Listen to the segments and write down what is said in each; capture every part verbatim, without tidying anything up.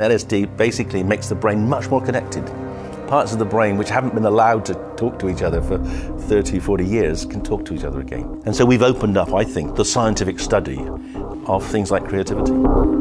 L S D basically makes the brain much more connected. Parts of the brain which haven't been allowed to talk to each other for thirty, forty years can talk to each other again. And so we've opened up, I think, the scientific study of things like creativity.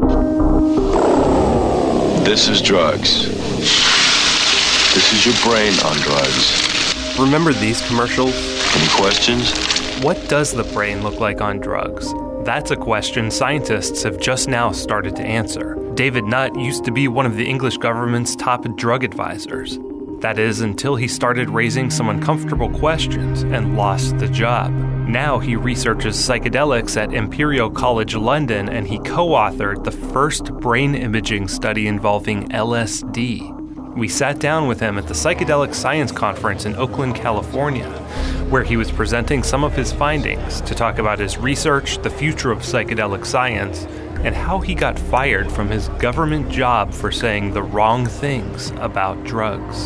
This is drugs. This is your brain on drugs. Remember these commercials? Any questions? What does the brain look like on drugs? That's a question scientists have just now started to answer. David Nutt used to be one of the English government's top drug advisors. That is, until he started raising some uncomfortable questions and lost the job. Now he researches psychedelics at Imperial College London, and he co-authored the first brain imaging study involving L S D. We sat down with him at the Psychedelic Science Conference in Oakland, California, where he was presenting some of his findings to talk about his research, the future of psychedelic science, and how he got fired from his government job for saying the wrong things about drugs.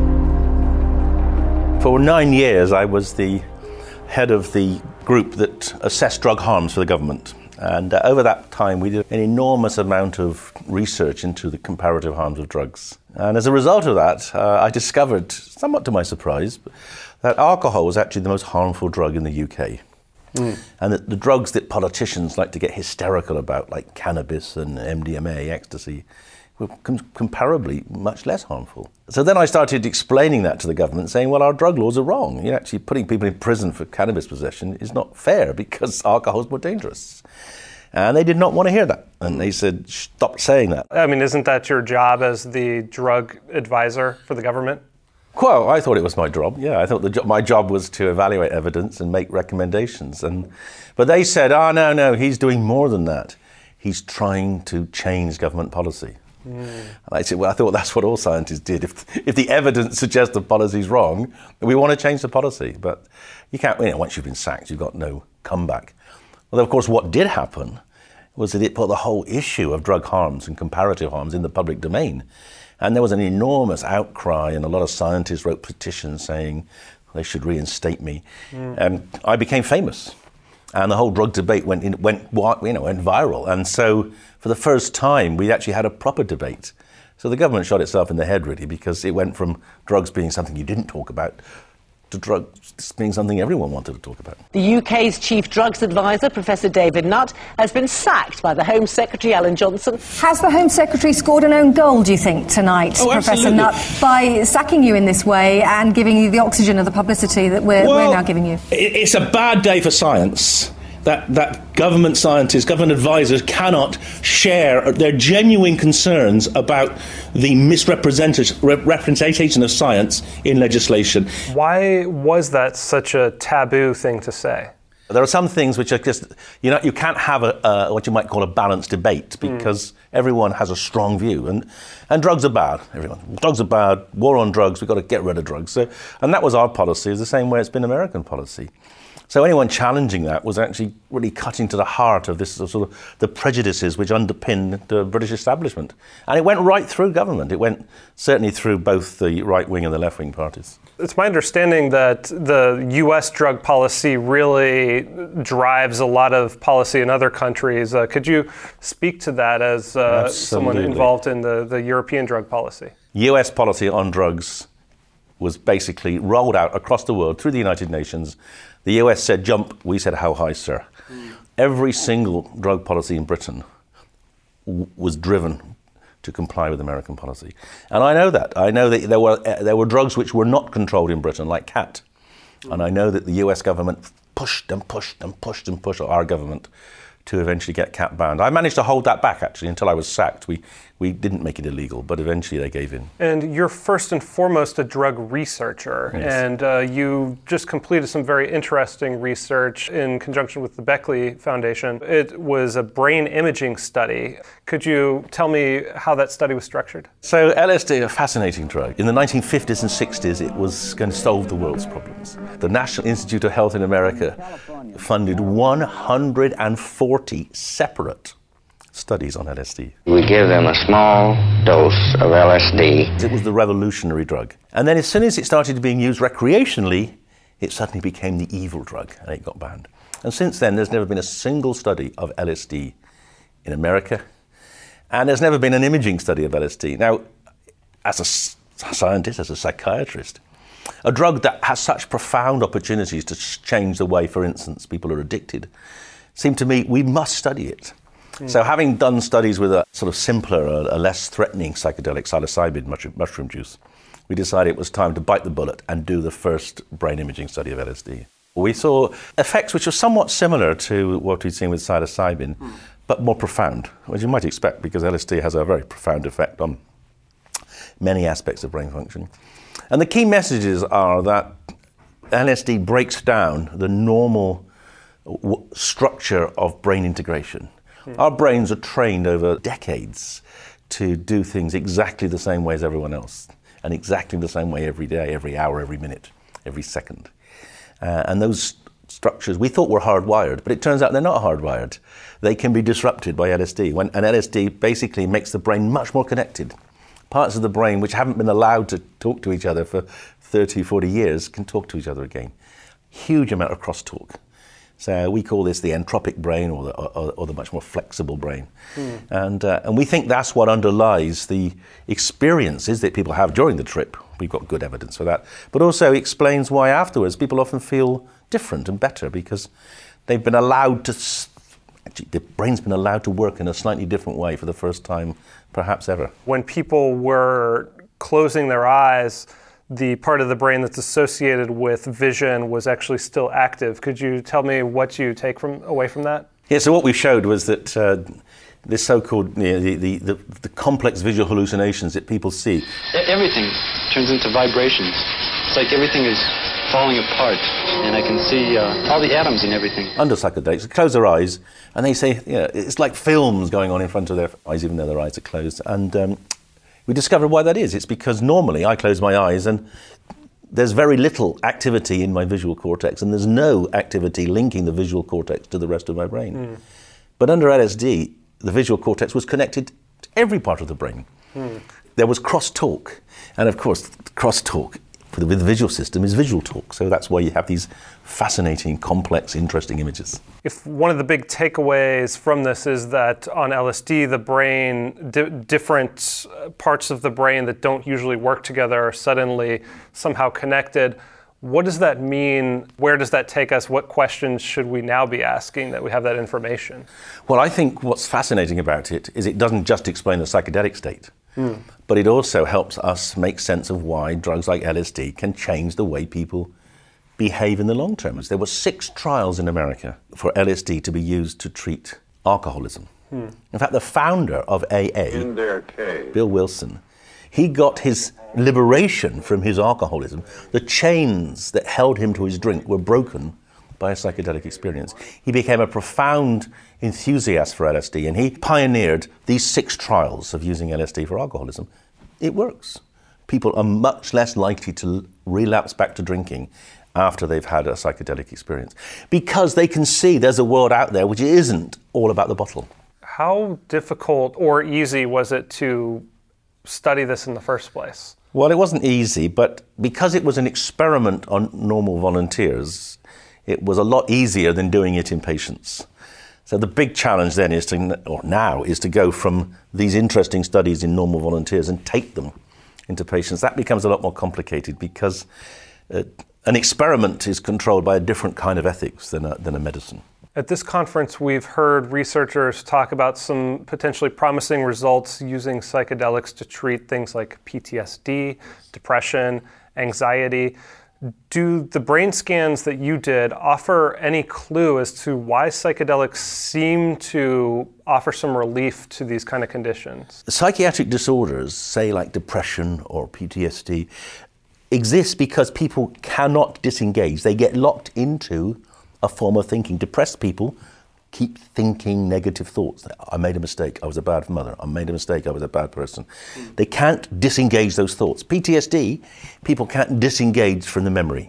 For nine years, I was the head of the group that assessed drug harms for the government. And uh, over that time, we did an enormous amount of research into the comparative harms of drugs. And as a result of that, uh, I discovered, somewhat to my surprise, that alcohol was actually the most harmful drug in the U K. Mm. And that the drugs that politicians like to get hysterical about, like cannabis and M D M A, ecstasy, were com- comparably much less harmful. So then I started explaining that to the government, saying, well, our drug laws are wrong. You're actually putting people in prison for cannabis possession is not fair because alcohol is more dangerous. And they did not want to hear that. And they said, stop saying that. I mean, isn't that your job as the drug advisor for the government? Well, I thought it was my job. Yeah, I thought the jo- my job was to evaluate evidence and make recommendations. And but they said, oh, no, no, he's doing more than that. He's trying to change government policy. Mm. And I said, well, I thought that's what all scientists did. If if the evidence suggests the policy's wrong, we want to change the policy. But you can't, you know, once you've been sacked, you've got no comeback. Although, of course, what did happen was that it put the whole issue of drug harms and comparative harms in the public domain. And there was an enormous outcry, and a lot of scientists wrote petitions saying they should reinstate me. Mm. And I became famous. And the whole drug debate went, in, went, you know, went viral. And so for the first time, we actually had a proper debate. So the government shot itself in the head, really, because it went from drugs being something you didn't talk about to drugs being something everyone wanted to talk about. The U K's chief drugs advisor, Professor David Nutt, has been sacked by the Home Secretary, Alan Johnson. Has the Home Secretary scored an own goal, do you think, tonight, oh, Professor Nutt, by sacking you in this way and giving you the oxygen of the publicity that we're, well, we're now giving you? It's a bad day for science. That, that government scientists, government advisors cannot share their genuine concerns about the misrepresentation of science in legislation. Why was that such a taboo thing to say? There are some things which are just, you know, you can't have a, uh, what you might call a balanced debate because mm. everyone has a strong view. And, and drugs are bad, everyone. Drugs are bad, war on drugs, we've got to get rid of drugs. So, and that was our policy, it's the same way it's been American policy. So anyone challenging that was actually really cutting to the heart of this sort of the prejudices which underpin the British establishment. And it went right through government. It went certainly through both the right-wing and the left-wing parties. It's my understanding that the U S drug policy really drives a lot of policy in other countries. Uh, could you speak to that as uh, someone involved in the, the European drug policy? U S policy on drugs was basically rolled out across the world through the United Nations. The U S said jump, we said how high, sir. Mm. Every single drug policy in Britain w- was driven to comply with American policy. And I know that. I know that there were uh, there were drugs which were not controlled in Britain, like cat. Mm. And I know that the U S government pushed and pushed and pushed and pushed our government to eventually get cat banned. I managed to hold that back, actually, until I was sacked. We we didn't make it illegal, but eventually they gave in. And you're first and foremost a drug researcher, yes. and uh, you just completed some very interesting research in conjunction with the Beckley Foundation. It was a brain imaging study. Could you tell me how that study was structured? So L S D, a fascinating drug. In the nineteen fifties and sixties, it was going to solve the world's problems. The National Institute of Health in America funded one hundred forty separate studies on L S D. We give them a small dose of L S D. It was the revolutionary drug. And then as soon as it started being used recreationally, it suddenly became the evil drug and it got banned. And since then, there's never been a single study of L S D in America. And there's never been an imaging study of L S D. Now, as a scientist, as a psychiatrist, a drug that has such profound opportunities to change the way, for instance, people are addicted, seemed to me we must study it. Mm. So having done studies with a sort of simpler, a, a less threatening psychedelic, psilocybin mushroom, mushroom juice, we decided it was time to bite the bullet and do the first brain imaging study of L S D. We saw effects which were somewhat similar to what we'd seen with psilocybin, mm. but more profound, as you might expect, because L S D has a very profound effect on many aspects of brain function. And the key messages are that L S D breaks down the normal w- structure of brain integration. Mm. Our brains are trained over decades to do things exactly the same way as everyone else, and exactly the same way every day, every hour, every minute, every second. Uh, and those structures we thought were hardwired, but it turns out they're not hardwired. They can be disrupted by L S D. When, and L S D basically makes the brain much more connected. Parts of the brain which haven't been allowed to talk to each other for thirty, forty years can talk to each other again. Huge amount of crosstalk. So we call this the entropic brain, or the, or, or the much more flexible brain. Mm. And, uh, and we think that's what underlies the experiences that people have during the trip. We've got good evidence for that. But also explains why afterwards people often feel different and better, because they've been allowed to, actually the brain's been allowed to work in a slightly different way for the first time perhaps ever. When people were closing their eyes, the part of the brain that's associated with vision was actually still active. Could you tell me what you take from away from that? Yeah, so what we showed was that uh, this so-called, you know, the, the, the, the complex visual hallucinations that people see. Everything turns into vibrations. It's like everything is falling apart, and I can see uh, all the atoms and everything. Under psychedelics, they close their eyes, and they say, you know, it's like films going on in front of their eyes, even though their eyes are closed. And um, we discovered why that is. It's because normally I close my eyes and there's very little activity in my visual cortex, and there's no activity linking the visual cortex to the rest of my brain. Mm. But under L S D, the visual cortex was connected to every part of the brain. Mm. There was cross-talk. And of course, cross-talk with the visual system is visual talk. So that's why you have these fascinating, complex, interesting images. If one of the big takeaways from this is that on L S D, the brain, di- different parts of the brain that don't usually work together are suddenly somehow connected, what does that mean? Where does that take us? What questions should we now be asking that we have that information? Well, I think what's fascinating about it is it doesn't just explain the psychedelic state, mm. but it also helps us make sense of why drugs like L S D can change the way people behave in the long term. There were six trials in America for L S D to be used to treat alcoholism. Hmm. In fact, the founder of A A, in their cave. Bill Wilson, he got his liberation from his alcoholism. The chains that held him to his drink were broken by a psychedelic experience. He became a profound enthusiast for L S D, and he pioneered these six trials of using L S D for alcoholism. It works. People are much less likely to relapse back to drinking after they've had a psychedelic experience, because they can see there's a world out there which isn't all about the bottle. How difficult or easy was it to study this in the first place? Well, it wasn't easy, but because it was an experiment on normal volunteers, it was a lot easier than doing it in patients. So the big challenge then is to, or now, is to go from these interesting studies in normal volunteers and take them into patients. That becomes a lot more complicated because uh, an experiment is controlled by a different kind of ethics than a, than a medicine. At this conference, we've heard researchers talk about some potentially promising results using psychedelics to treat things like P T S D, depression, anxiety. Do the brain scans that you did offer any clue as to why psychedelics seem to offer some relief to these kind of conditions? Psychiatric disorders, say like depression or P T S D, exist because people cannot disengage. They get locked into a form of thinking. Depressed people keep thinking negative thoughts. I made a mistake, I was a bad mother. I made a mistake, I was a bad person. Mm. They can't disengage those thoughts. P T S D, people can't disengage from the memory.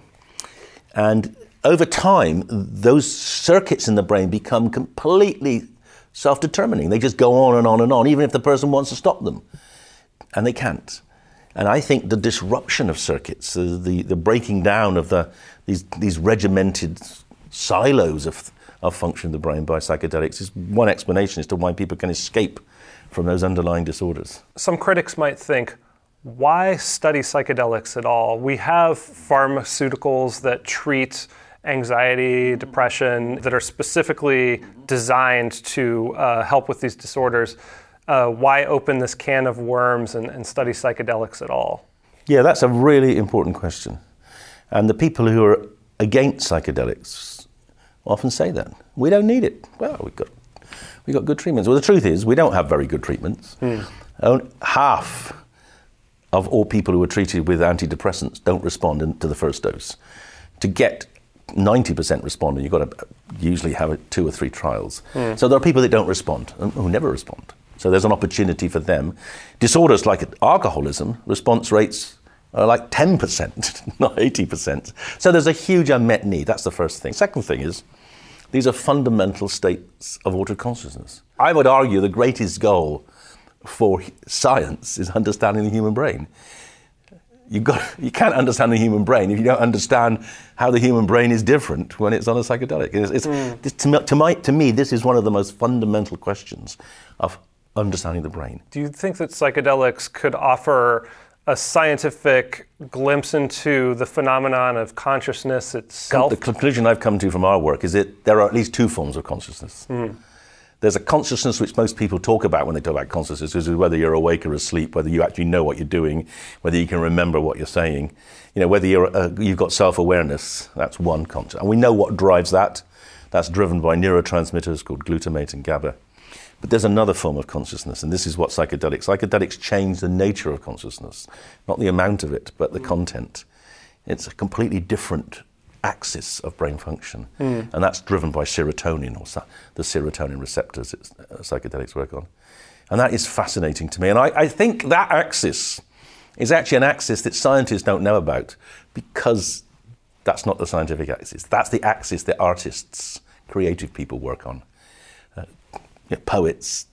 And over time, those circuits in the brain become completely self-determining. They just go on and on and on, even if the person wants to stop them. And they can't. And I think the disruption of circuits, the, the, the breaking down of the these, these regimented silos of, of function of the brain by psychedelics is one explanation as to why people can escape from those underlying disorders. Some critics might think, why study psychedelics at all? We have pharmaceuticals that treat anxiety, depression, that are specifically designed to uh, help with these disorders. Uh, why open this can of worms and, and study psychedelics at all? Yeah, that's a really important question. And the people who are against psychedelics often say that. We don't need it. Well, we've got, we've got good treatments. Well, the truth is, we don't have very good treatments. Mm. Only half of all people who are treated with antidepressants don't respond in, to the first dose. To get ninety percent responding, you've got to usually have two or three trials. Mm. So there are people that don't respond, and who never respond. So there's an opportunity for them. Disorders like alcoholism, response rates are like ten percent, not eighty percent. So there's a huge unmet need. That's the first thing. Second thing is, these are fundamental states of altered consciousness. I would argue the greatest goal for science is understanding the human brain. You've got, you can't understand the human brain if you don't understand how the human brain is different when it's on a psychedelic. It's, it's, mm. this, to, to, my, to me, this is one of the most fundamental questions of understanding the brain. Do you think that psychedelics could offer a scientific glimpse into the phenomenon of consciousness itself? The conclusion I've come to from our work is that there are at least two forms of consciousness. Mm. There's a consciousness which most people talk about when they talk about consciousness, is whether you're awake or asleep, whether you actually know what you're doing, whether you can remember what you're saying, you know, whether you're, uh, you've got self-awareness. That's one consciousness. And we know what drives that. That's driven by neurotransmitters called glutamate and GABA. But there's another form of consciousness, and this is what psychedelics... Psychedelics change the nature of consciousness, not the amount of it, but the content. It's a completely different axis of brain function, mm. and that's driven by serotonin, or sa- the serotonin receptors that uh, psychedelics work on. And that is fascinating to me. And I, I think that axis is actually an axis that scientists don't know about, because that's not the scientific axis. That's the axis that artists, creative people work on. Uh, you know, poets,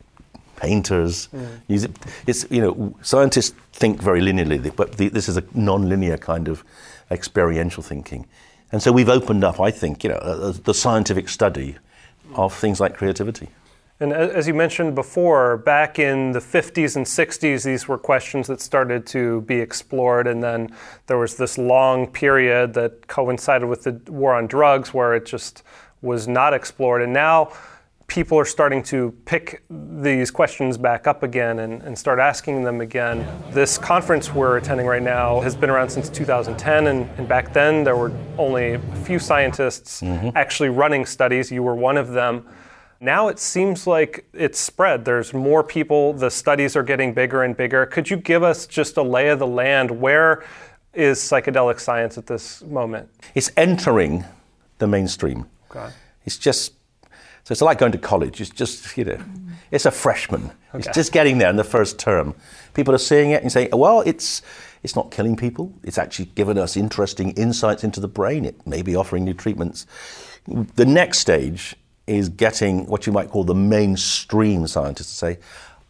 painters, mm. use it. It's, you know, scientists think very linearly, but the, this is a non-linear kind of experiential thinking. And so we've opened up, I think, you know, uh, the scientific study of things like creativity. And as you mentioned before, back in the fifties and sixties, these were questions that started to be explored, and then there was this long period that coincided with the war on drugs where it just was not explored. And now people are starting to pick these questions back up again and, and start asking them again. This conference we're attending right now has been around since two thousand ten, and, and back then there were only a few scientists mm-hmm. actually running studies. You were one of them. Now it seems like it's spread. There's more people. The studies are getting bigger and bigger. Could you give us just a lay of the land? Where is psychedelic science at this moment? It's entering the mainstream. Okay. It's just... So it's like going to college. It's just, you know, it's a freshman. Okay. It's just getting there in the first term. People are seeing it and saying, well, it's it's not killing people. It's actually given us interesting insights into the brain. It may be offering new treatments. The next stage is getting what you might call the mainstream scientists to say,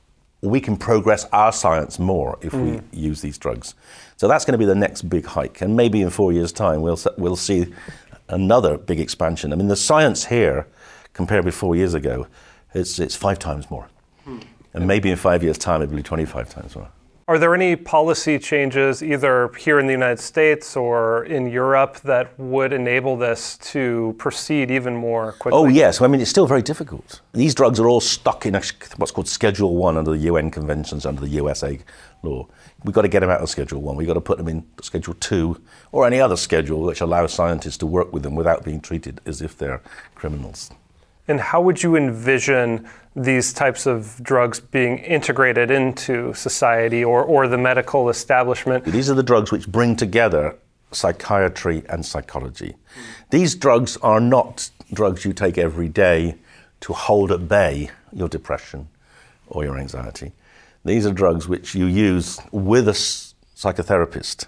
we can progress our science more if mm. we use these drugs. So that's going to be the next big hike. And maybe in four years' time, we'll we'll see another big expansion. I mean, the science here, compared with four years ago, it's it's five times more. Hmm. And maybe in five years' time, it'll be twenty-five times more. Are there any policy changes, either here in the United States or in Europe, that would enable this to proceed even more quickly? Oh, yes. I mean, it's still very difficult. These drugs are all stuck in a, what's called Schedule One under the U N conventions, under the U S A law. We've got to get them out of Schedule One. We've got to put them in Schedule Two or any other schedule which allows scientists to work with them without being treated as if they're criminals. And how would you envision these types of drugs being integrated into society or, or the medical establishment? These are the drugs which bring together psychiatry and psychology. These drugs are not drugs you take every day to hold at bay your depression or your anxiety. These are drugs which you use with a psychotherapist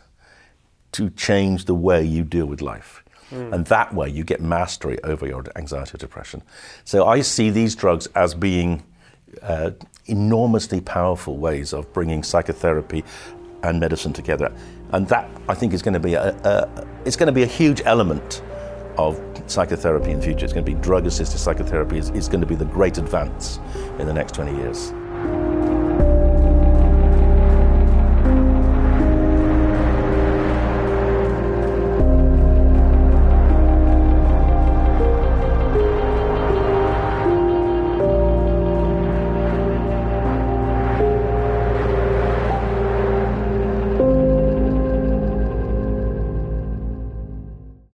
to change the way you deal with life. Mm. And that way you get mastery over your anxiety or depression. So I see these drugs as being uh, enormously powerful ways of bringing psychotherapy and medicine together. And that, I think, is going to be a, a, it's going to be a huge element of psychotherapy in the future. It's going to be drug-assisted psychotherapy. It's, it's going to be the great advance in the next twenty years.